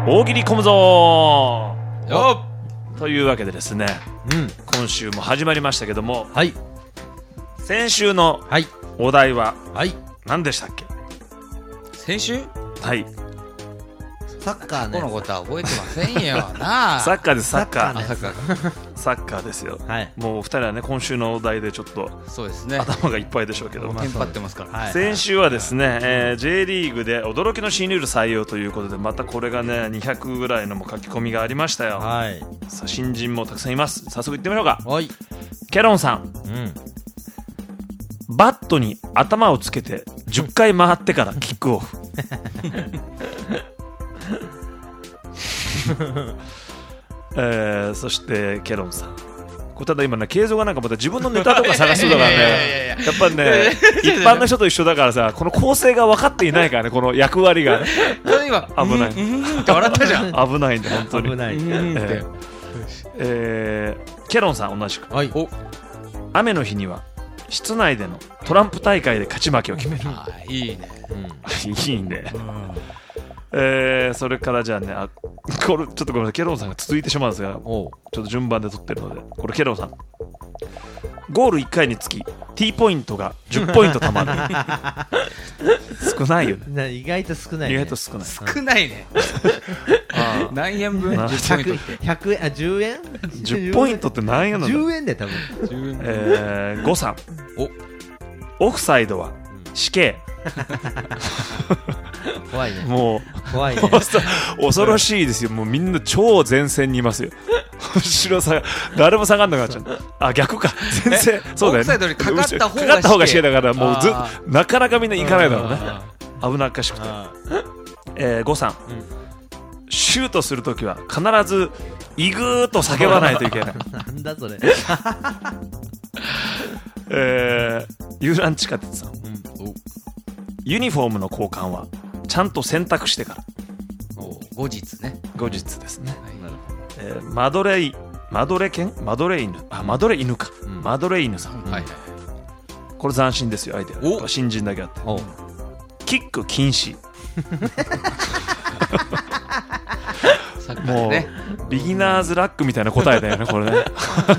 大喜利込むぞよというわけでですね、今週も始まりましたけども、 はい先週のはいお題ははい何でしたっけ？ 先週はい、 サッカーねこのことは覚えてませんよなサッカーです。サッカー、 サッカーねサッカーサッカーですよ。 はいもう二人はね、今週のお題でちょっとそうですね頭がいっぱいでしょうけども、 テンパってますから、 はい先週はですね、J リーグで驚きの新ルール採用ということで、またこれがね200ぐらいのも書き込みがありましたよ。 はいさあ新人もたくさんいます。早速いってみましょうか。 はいケロンさん、バットに頭をつけて10回回ってからキックオフそしてケロンさん、これただ今ね、継続がなんかまた自分のネタとか探すだからねやっぱりね一般の人と一緒だからさ、この構成が分かっていないからね、この役割がね今危ないって笑ったじゃん危ないんで本当に危ないケロンさん同じく、 はい雨の日には室内でのトランプ大会で勝ち負けを決めるあーいいねいいね、それからじゃあね、これちょっとごめんなさい、ケロンさんが続いてしまうんですが、ちょっと順番で取ってるので、これケロンさん、ゴール1回につき T ポイントが10ポイントたまる少ないよね。 意外と少ないね意外と少ない。 少ないねあー何円分な 10ポイントって 100円あ10円 10ポイントって何円なんだろう。 10円で多分 5さん、オフサイドは死刑怖いねもう怖いね恐ろしいですよ。もうみんな超前線にいますよ後ろさ誰も下がんなくなっちゃう。あ、逆か、前線そうだよね、 オフサイドにかかった方がかかった方が死刑だから、もうあなかなかみんな行かないだろうね、危なっかしくて。5さん、シュートするときは必ずイグーと叫ばないといけないなんだそれ遊覧地下鉄さん、ユニフォームの交換はちゃんと洗濯してから後日ね後日ですね。マドレ犬マドレ犬か、マドレ犬さん、 はいこれ斬新ですよ、アイデア新人だけあって。キック禁止もうビギナーズラックみたいな答えだよねこれね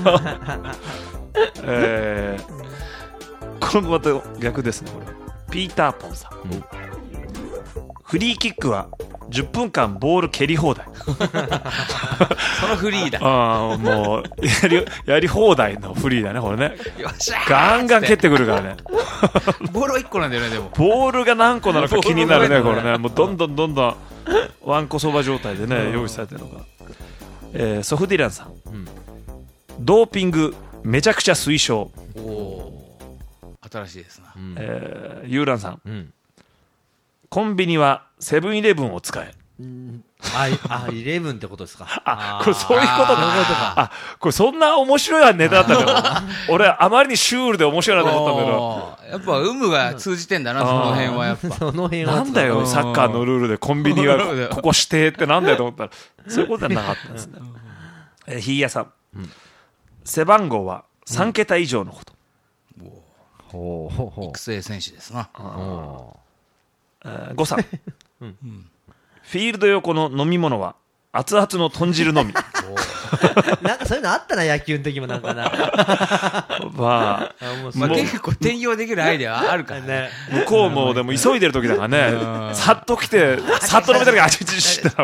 これまた逆ですね。これピーターポンさん、フリーキックは10分間ボール蹴り放題そのフリーだああもうやり放題のフリーだねこれね。 よっしゃーガンガン蹴ってくるからねボールは1個なんだよね。でもボールが何個なのか気になるねこれね。もうどんどんワンコそば状態でね用意されてるのが、ソフディランさん、ドーピングめちゃくちゃ推奨。 新しいですな。 ユーランさん、コンビニはセブンイレブンを使え。 11ってことですか。 これそういうことか。これそんな面白いネタだったんだよ俺あまりにシュールで面白いなと思ったんだけど、 やっぱ有無が通じてんだな、その辺はやっぱその辺はなんだよサッカーのルールでコンビニはここ指定ってなんだよと思ったらそういうことじゃなかったんですね。ヒーヤさん、背番号は3桁以上のこと。 育成選手ですな。 5さん、フィールド横の飲み物は熱々の豚汁のみなんかそういうのあったな、野球の時もなんかなまあ結構転用できるアイデアあるからね。 向こうもでも急いでる時だからねさっと来てさっと飲めた時あちちちってな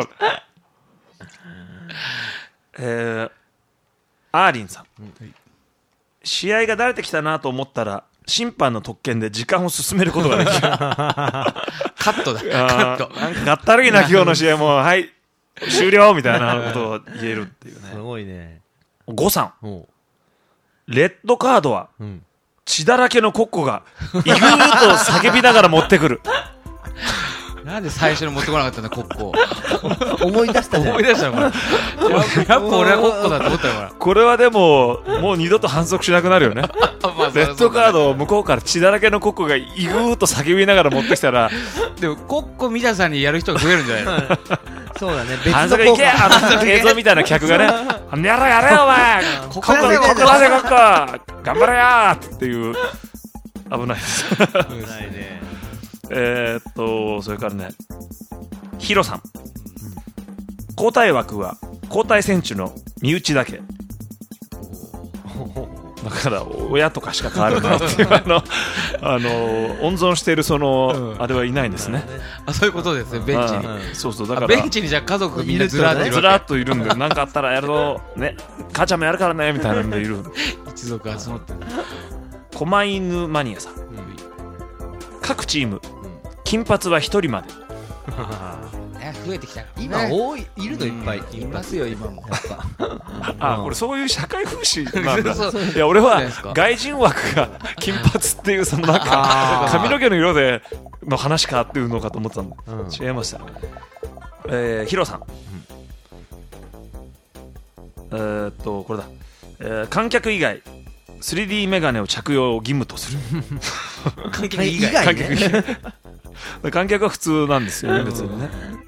る。アーリンさん、試合が慣れてきたなと思ったら審判の特権で時間を進めることができるカットだカット。 なんかがったるいな今日の試合もはい終了みたいなことを言えるっていうね。 すごいね。 5さん、レッドカードは血だらけのコッコがイグーと叫びながら持ってくるなんで最初に持ってこなかったんだコッコ。 思い出したじゃん。 思い出したのこれ。やっぱ俺はコッコだと思ったよこれはでももう二度と反則しなくなるよねレッドカードを向こうから血だらけのコッコがイグーと叫びながら持ってきたらでもコッコ見たさにやる人が増えるんじゃないの。 そうだね。別反則いけ映像みたいな客がねやれよお前コッコ出せコッコ頑張れやっていう危ないですないね。 それからねヒロさん、 交代枠は交代選手の身内だけ。だから親とかしか変わらないっていう温存しているあれはいないんですね。 あ、そういうことですね、ベンチに。 そうそう、だからベンチにじゃあ家族みんなずらっているわけ。 ずらっといるんで、なんかあったらやるとね、母ちゃんもやるからねみたいなのでいる。 一族集まってる。 狛犬マニアさん、各チーム金髪は1人まで。 増えてきた。 今多い、いるのいっぱい。 いますよ今も。 あ、これそういう社会風刺なんだ。いや俺は外人枠が金髪っていうなんか髪の毛の色での話かっていうのかと思ってたんで、違いました。ヒロさん、これだ、観客以外 3D メガネを着用を義務とする。 観客以外ね。 観客は普通なんですよね、別にね。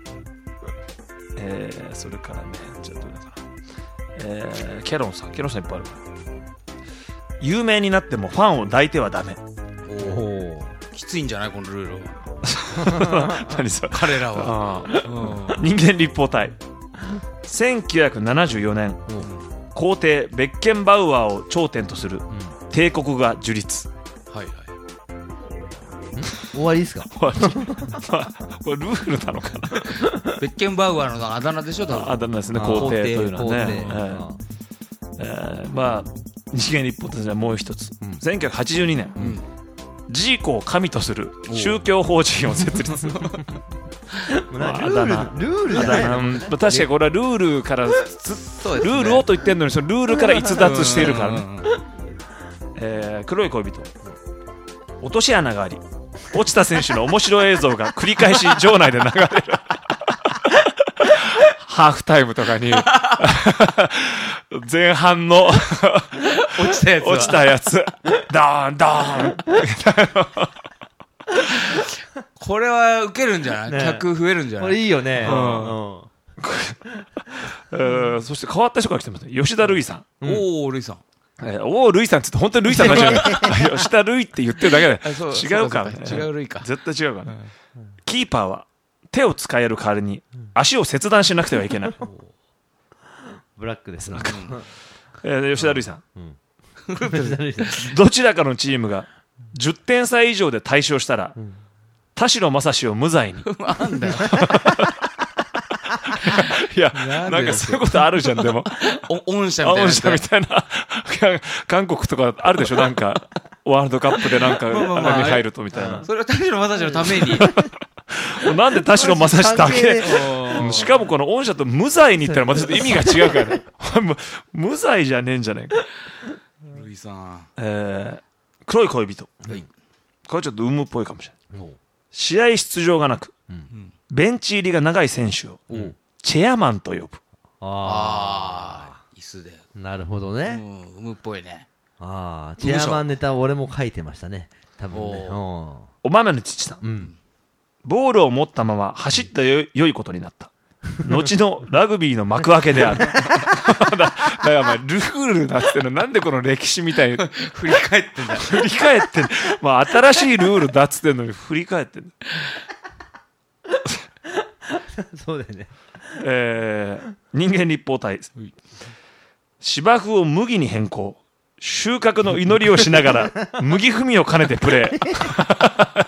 それからね、ちょっとケロンさんいっぱいある。有名になってもファンを抱いてはダメ。 おきついんじゃないこのルールは。 何それ、 彼らは。 人間立方体。1974年、皇帝ベッケンバウアーを頂点とする帝国が樹立。 はいはい。 終わりですか。 これルールなのかな。 ベッケンバウアーのあだ名でしょ。 あだ名ですね、皇帝というのはね。まあ人間立方体じゃもう一つ、1982年、ジーコを神とする宗教法人を設立。 ルールじゃないの。 確かにこれはルールからルールをと言ってんのに、そのルールから逸脱しているからね。黒い恋人。落とし穴があり、落ちた選手の面白い映像が繰り返し場内で流れる。ハーフタイムとかに前半の落ちたやつダーンダーン。 これはウケるんじゃない、客増えるんじゃない。 これいいよね。 そして変わった人から来てます。吉田類さん。 おお、類さん。 おールイさんって言って本当にルイさんの話じゃない。吉田ルイって言ってるだけで違うからね。 違うルイか。 絶対違うからね。キーパーは手を使える代わりに足を切断しなくてはいけない。 ブラックですな。 吉田ルイさん。どちらかのチームが10点差以上で大勝したら田代正史を無罪に。 なんだよ。 いや、なんかそういうことあるじゃん。でも御社みたいな韓国とかあるでしょ。なんかワールドカップでなんかあれに入るとみたいな。 それは田代正史のために。 なんで田代正史だけ。しかもこの御社と無罪に言ったらまたちょっと意味が違うからね。無罪じゃねえんじゃねえか。 ルイさん。 黒い恋人。これちょっと有無っぽいかもしれない。試合出場がなくベンチ入りが長い選手をチェアマンと呼ぶ。 ああ、椅子で。 なるほどね。 有無っぽいね。 ああ、チェアマンネタ俺も書いてましたね。多分ね。 お豆の父さん。ボールを持ったまま走った良いことになった。後のラグビーの幕開けである。だからまあルールだってのなんでこの歴史みたいに振り返ってんだ。 振り返ってん、まあ新しいルールだっつってんのに振り返ってん。 そうだよね。 人間立方体。芝生を麦に変更。収穫の祈りをしながら麦踏みを兼ねてプレー。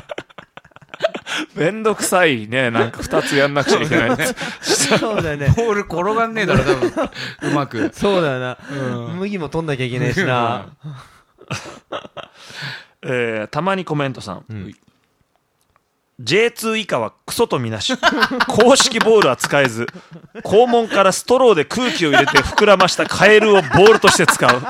めんどくさいね。なんか2つやんなくちゃいけない。 そうだよね。 ボール転がんねえだろ多分。うまく。 そうだよな。麦も取んなきゃいけないしな。 たまにコメントさん。J2 以下はクソとみなし、公式ボールは使えず、肛門からストローで空気を入れて膨らましたカエルをボールとして使う。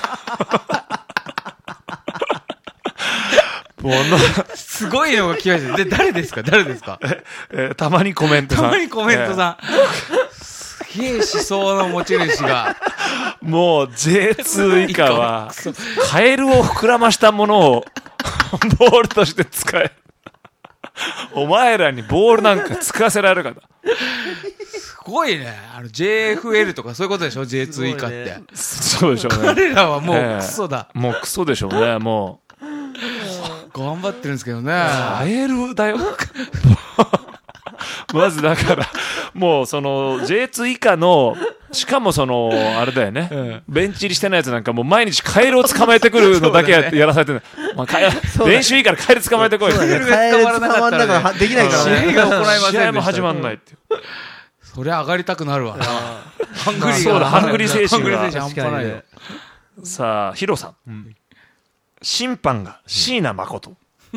すごいのが来ました。で、誰ですかたまにコメントさん。 たまにコメントさん。すげえ思想の持ち主が。 もう J2 以下は、カエルを膨らましたものをボールとして使える。お前らにボールなんか使わせられるかな。 すごいね。JFL とかそういうことでしょ J2 以下って。 そうでしょうね。 彼らはもうクソだ。 もうクソでしょうね。もう頑張ってるんですけどね。 カエルだよ。まずだからもうその J2 以下のしかもそのあれだよね、ベンチ入りしてないやつなんかもう毎日カエルを捕まえてくるのだけやらされてる、まあ、練習いいからカエル捕まえてこい、 そうだね。カエル捕まんなからできないからね。 試合が行いませんでした。 試合も始まんないっていう。 そりゃ上がりたくなるわな。ハングリーそうだハングリー精神がハングリー精神半端ないよ。 さあヒロさん、審判が椎名誠、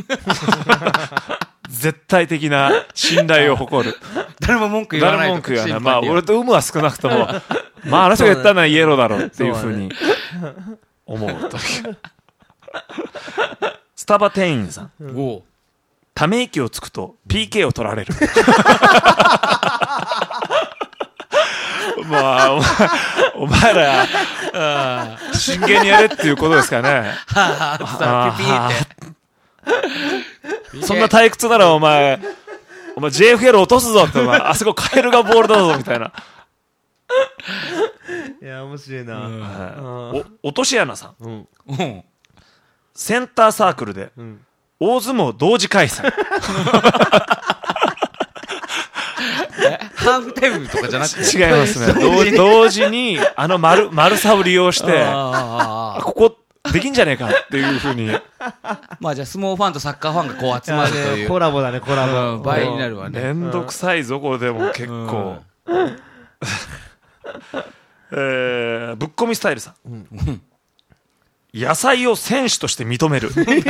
絶対的な信頼を誇る。 誰も文句言わないと。 誰も文句言わない。まあ俺と有無は少なくともまああの人が言ったのはイエローだろうっていうふうに思うと。スタバ店員さん、 おうため息をつくと PK を取られる。まあお前ら真剣にやれっていうことですかね。 ピピーってそんな退屈ならお前 JFL 落とすぞって、お前あそこカエルがボールだぞみたいな。 いや、面白いな。 落とし穴さん、 うん。 センターサークルで大相撲同時開催。 ハーフタイムとかじゃなくて違いますね。同時に丸さを利用してここできんじゃねえかっていうふうに。 まあじゃあ相撲ファンとサッカーファンがこう集まるというコラボだね、コラボ。 倍になるわね。 めんどくさいぞこれでも結構。ぶっこみスタイルさん、野菜を選手として認める。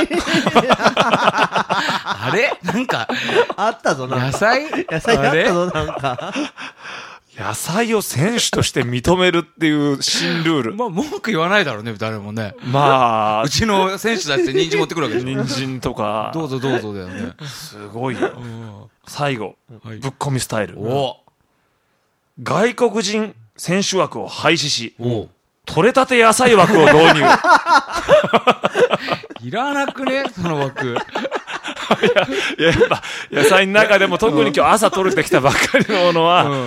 あれなんかあったぞ、なんか。 野菜あったぞ、なんか。 野菜を選手として認めるっていう新ルール。 まあ文句言わないだろうね、誰もね。 まあうちの選手だって人参持ってくるわけでしょ。 人参とかどうぞどうぞだよね。 すごいよ。最後、 はいぶっこみスタイル。 お外国人選手枠を廃止し、 お取れたて野菜枠を導入。 いらなくねその枠。 いや、やっぱ野菜の中でも特に今日朝取れてきたばっかりのものは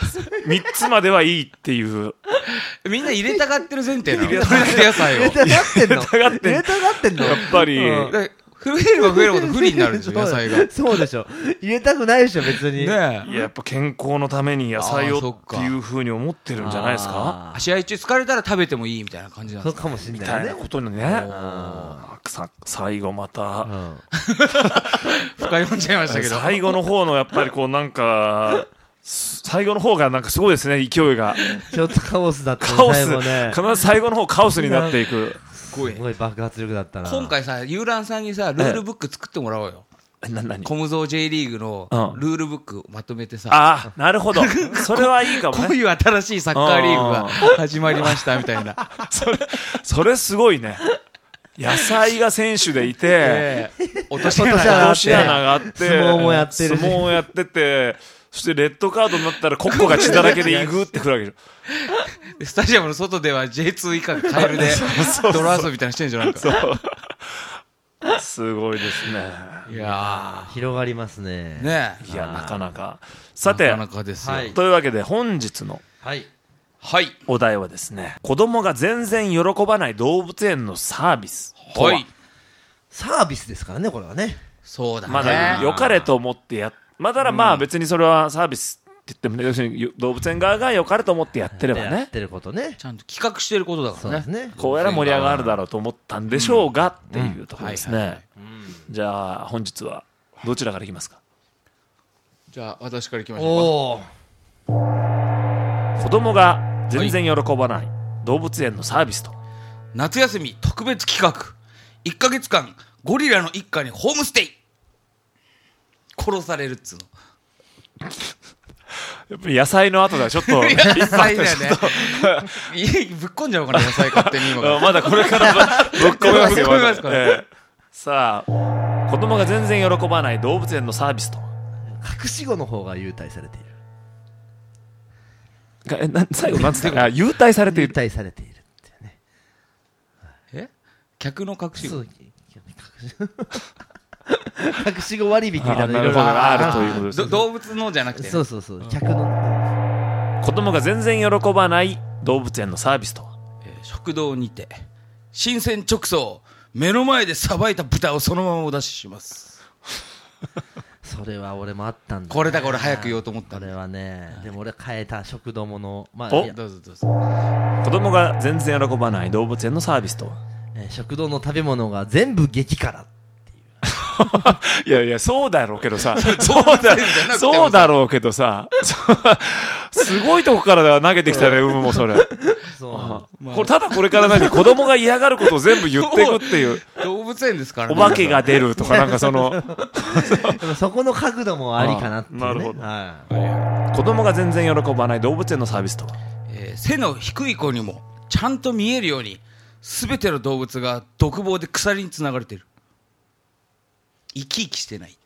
3つまではいいっていう。 みんな入れたがってる前提なの。取れたて野菜を。 入れたがってんの入れたがってんの入れたがってんのやっぱり、 で増えれば増えるほど不利になるんですよ、野菜が。 そうでしょ。入れたくないでしょ、別に。 ねいややっぱ健康のために野菜をあーそっかっていう風に思ってるんじゃないですか。 試合中疲れたら食べてもいいみたいな感じなんそうですか。 かもしんないみたいなね。 ことにね。最後また、 深読んじゃいましたけど。 最後の方のやっぱりこうなんか最後の方がなんかすごいですね、勢いが。 ちょっとカオスだったね、 カオス、 最後ね。 必ず最後の方カオスになっていく。 すごいすごい爆発力だったな。 今回さ、遊覧さんにさ、ルールブック作ってもらおうよ。 何コムゾー J リーグのうんルールブックまとめてさ、 ああ、なるほど。それはいいかもね。 こういう新しいサッカーリーグが始まりましたみたいな。 それすごいね。野菜が選手でいて、 落とし落とし穴穴落とし穴があって、 相撲もやってるし相撲もやってて、そしてレッドカードになったらコッコが血だらけでイグってくるわけでしょ。 スタジアムの外では J2 以下がカエルで泥遊びみたいなのしてんじゃないか。 すごいですね。 いや広がりますね。 ー、ねいや、なかなか。さて、 なかなかですよ。 はいというわけで本日のはい。 はい。 お題はですね、子供が全然喜ばない動物園のサービスとは。 はい。 サービスですからね、これはね。 そうだね。 まだ良かれと思ってまだまあ別にそれはサービスって言ってもね、要するに動物園側が良かれと思ってやってればね、 やってることね。 ちゃんと企画してることだからね。 そうですね。 こうやら盛り上がるだろうと思ったんでしょうがっていうところですはいはいはね。じゃあ本日はどちらからいきますか。 じゃあ、私から行きましょうか。 おー。 子供が全然喜ばない動物園のサービスと。 夏休み特別企画。1ヶ月間、ゴリラの一家にホームステイ。殺されるっつうの。 やっぱり野菜の後だちょっと野菜だよね。家ぶっこんじゃおうかな、野菜勝手に今から。 まだこれからぶっ込みますよ。 ぶっ込みますからさあ、子供が全然喜ばない動物園のサービスと。 隠し子の方が優待されている。 最後なんつった優待されてい優る。 待されているっていうね。 え客の隠し子。 そう隠し子割引みたいなのいろいろなるほどあるということですね。 動物のじゃなくて。 そうそうそう。客の。 子供が全然喜ばない動物園のサービスとは。 食堂にて新鮮直送目の前でさばいた豚をそのままお出しします。 それは俺もあったんだ、ね、 これだから俺早く言おうと思ったんだ。 これはね、でも俺変えた食堂もの、まあ、 おいやどうぞどうぞ。 子供が全然喜ばない動物園のサービスとは。 食堂の食べ物が全部激辛。 いやいや、そうだろうけどさ、 そうそうだろうけどさ、すごいとこから投げてきたね、もうそれ。 そう、 これただこれから子供が嫌がることを全部言っていくっていう。 動物園ですからね。 お化けが出るとかなんかその。 でもそこの角度もありかなっていう、ね。 なるほど。 は子供が全然喜ばない動物園のサービスとは。 背の低い子にもちゃんと見えるように、すべての動物が独房で鎖につながれている。生き生きしてない。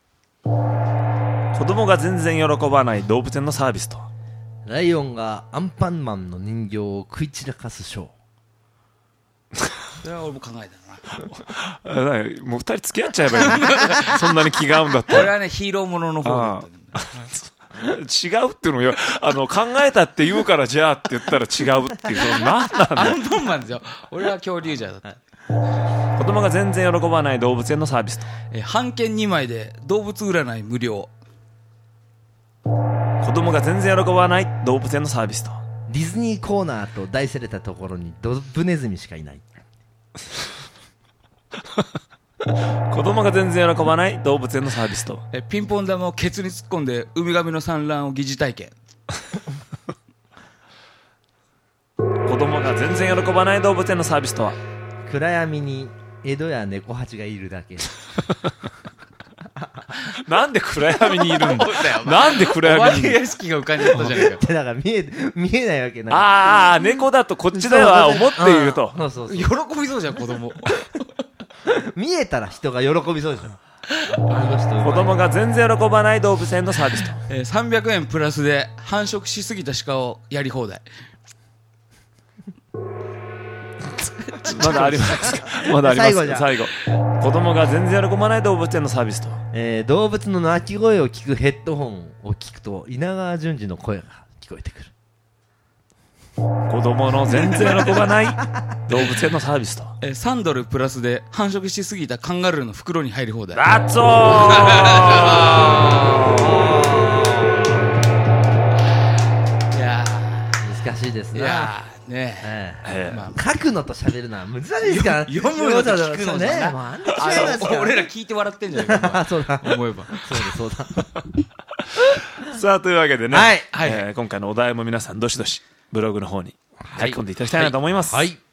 子供が全然喜ばない動物園のサービスとは。 ライオンがアンパンマンの人形を食い散らかすショー。 それは俺も考えたな。 もう二人付き合っちゃえばいいそんなに気が合うんだったら。 俺はね、ヒーローものの方だったんだ。 違うっていうのよ。考えたって言うからじゃあって言ったら違うっていう。その何なんだよ。 アンパンマンですよ。俺は恐竜じゃだった。 子供が全然喜ばない動物園のサービスと。 半券2枚で動物占い無料。 子供が全然喜ばない動物園のサービスと。 ディズニーコーナーと題されたところにドブネズミしかいない。 子供が全然喜ばない動物園のサービスと。 ピンポン玉をケツに突っ込んでウミガメの産卵を疑似体験。 子供が全然喜ばない動物園のサービスとは。 暗闇に江戸や猫八がいるだけ。 なんで暗闇にいるんだなんで暗お化け闇にいる屋敷が浮かんじゃったじゃないか。 だから見えないわけない。 ああ、猫だとこっちでは思っていると。 そうそうそう。 喜びそうじゃん、子供。 見えたら人が喜びそうでしょ。あの人うまい子供が全然喜ばない動物園のサービスと。 300円プラスで繁殖しすぎた鹿をやり放題。 まだありますかまだあります最後じゃ最後。子供が全然喜ばない動物園のサービスと。 動物の鳴き声を聞くヘッドホンを聞くと稲川淳二の声が聞こえてくる。 子供の全然喜ばない動物園のサービスと。 3ドルプラスで繁殖しすぎたカンガルーの袋に入り放題。 ラッツォーいや難しいですね。 ーいやーねまあ書くのと喋るのは難しいですから。 読むのと聞くのじゃね。 なもうあんな違いますから。 俺ら聞いて笑ってんじゃないかそうだ。 思えば。 そうだ。 さあというわけでね、 はいはい今回のお題も皆さんどしどしブログの方に書き込んでいただきたいなと思います。 はい。